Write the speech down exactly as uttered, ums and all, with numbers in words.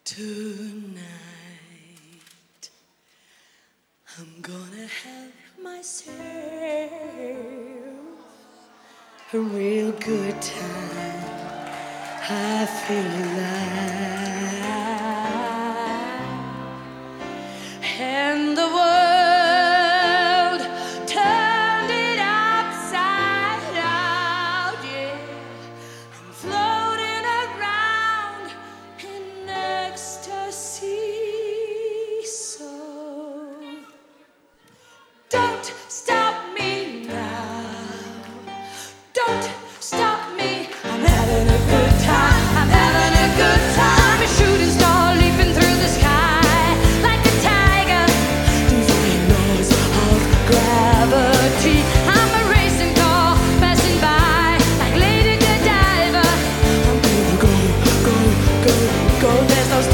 Tonight, I'm gonna have myself a real good time. I feel alive, and the world turned it upside out. Yeah, I'm floating around in ecstasy.